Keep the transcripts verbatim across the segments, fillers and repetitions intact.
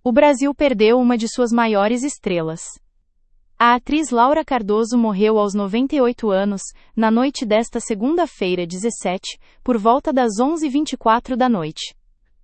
O Brasil perdeu uma de suas maiores estrelas. A atriz Laura Cardoso morreu aos noventa e oito anos, na noite desta segunda-feira, dezessete, por volta das onze e vinte e quatro da noite.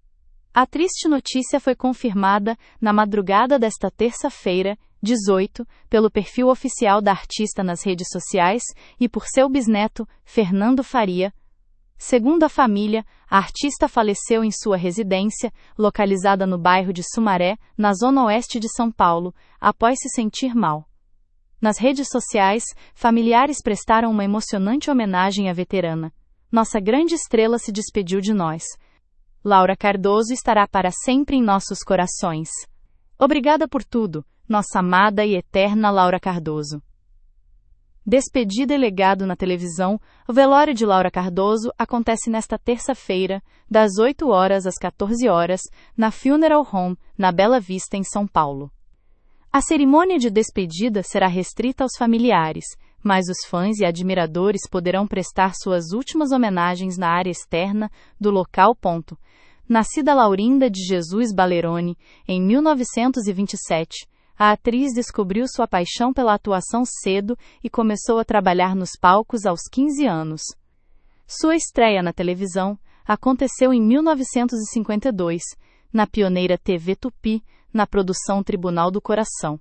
A triste notícia foi confirmada, na madrugada desta terça-feira, dezoito, pelo perfil oficial da artista nas redes sociais e por seu bisneto, Fernando Faria. Segundo a família, a artista faleceu em sua residência, localizada no bairro de Sumaré, na zona oeste de São Paulo, após se sentir mal. Nas redes sociais, familiares prestaram uma emocionante homenagem à veterana. Nossa grande estrela se despediu de nós. Laura Cardoso estará para sempre em nossos corações. Obrigada por tudo, nossa amada e eterna Laura Cardoso. Despedida e legado na televisão, o velório de Laura Cardoso acontece nesta terça-feira, das oito horas às quatorze horas, na Funeral Home, na Bela Vista, em São Paulo. A cerimônia de despedida será restrita aos familiares, mas os fãs e admiradores poderão prestar suas últimas homenagens na área externa do local. Nascida Laurinda de Jesus Baleroni, em mil novecentos e vinte e sete, a atriz descobriu sua paixão pela atuação cedo e começou a trabalhar nos palcos aos quinze anos. Sua estreia na televisão aconteceu em mil novecentos e cinquenta e dois, na pioneira T V Tupi, na produção Tribunal do Coração.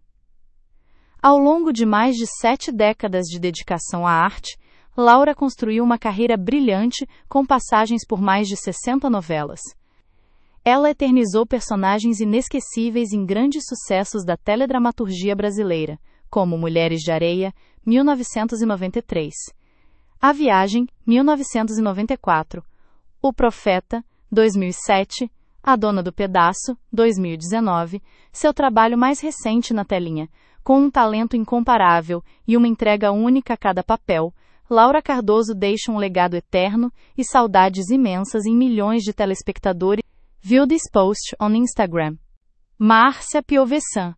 Ao longo de mais de sete décadas de dedicação à arte, Laura construiu uma carreira brilhante com passagens por mais de sessenta novelas. Ela eternizou personagens inesquecíveis em grandes sucessos da teledramaturgia brasileira, como Mulheres de Areia, mil novecentos e noventa e três. A Viagem, mil novecentos e noventa e quatro. O Profeta, dois mil e sete. A Dona do Pedaço, dois mil e dezenove. Seu trabalho mais recente na telinha, com um talento incomparável e uma entrega única a cada papel, Laura Cardoso deixa um legado eterno e saudades imensas em milhões de telespectadores. View this post on Instagram. Márcia Piovesan